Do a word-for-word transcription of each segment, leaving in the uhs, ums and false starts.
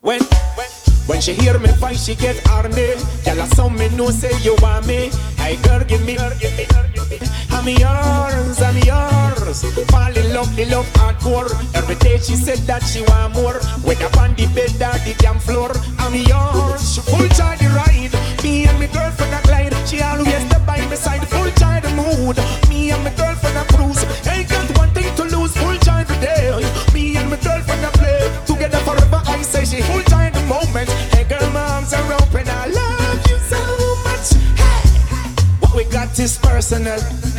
When, when, when she hear me fight, she get horny. Girl, I saw me know say you want me. Hey girl, give me, girl, give me, girl, give me. I'm yours, I'm yours. Fall in love, the love hardcore. Every day she said that she want more. When up on the bed or the damn floor, I'm yours. She full charge the ride. Me and my girlfriend a glide. She always step by my side, full charge the mood. Me and my girlfriend a cruise. Ain't got one thing to lose, full charge the day. Me and my girlfriend a play together forever. I say she full charge the moment. Hey girl, my arms are open. I love you so much. Hey, what we got is personal.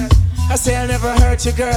I say I'll never hurt you, girl.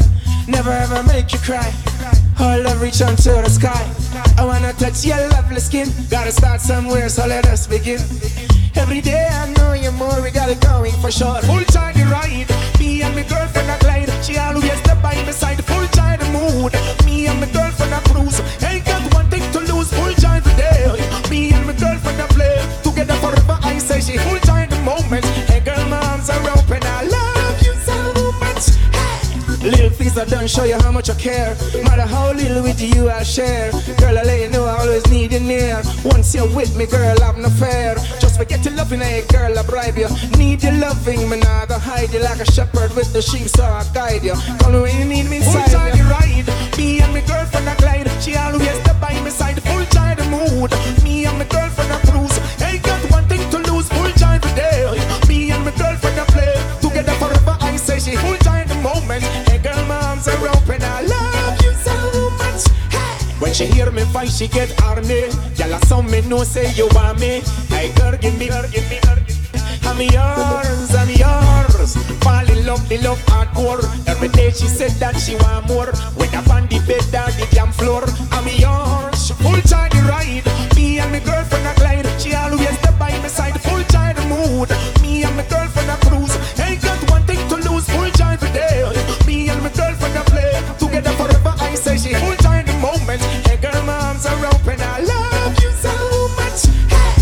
Never ever make you cry. All love reach onto the sky. I wanna touch your lovely skin. Gotta start somewhere, so let us begin. Every day I know you more, we got it going for sure. Full time the ride. Me and my girlfriend a glide. She always step by my side. Full time the mood. Me and my girlfriend a cruise. Ain't got one thing to lose. Full time the day. Me and my girlfriend a play together forever. I say she full time the moment. Hey girl, my arms are open. I love you so much. Hey. Little things I done show you how much I care. Matter how little with you I share. Girl, I let you know I always need you near. Once you're with me, girl, I've no fear. Just forget your loving, hey girl, I bribe you. Need your loving, man, I go hide you like a shepherd with the sheep, so I guide you. Call me when you need me inside. Full time you ride. Me and my girlfriend a glide. She always step by my side. Full time the mood. Me and my girlfriend a cruise. Ain't got one thing to lose. Full time the day. Me and my girlfriend a play together forever. I say she full time the moment. Hey girl, my arms are open. I love you so much. Hey. When she hear me fight, she get horny. Y'all saw me know say you want me. Hey girl, give me, girl, give me, girl, give me. I'm yours, I'm yours. Fall in love, the love hardcore. Every day she said that she want more. When up on the bed or the damn floor, I'm yours. She full time the ride. Me and my girlfriend a glide. She always step by my side. Full time the mood. Me and my girlfriend a cruise. Ain't got one thing to lose. Full time the day. Me and my girlfriend a play together forever. I say she full time the moment. Hey girl, my arms are open. I love you so much. Hey.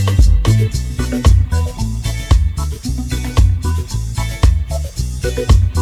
Thank you.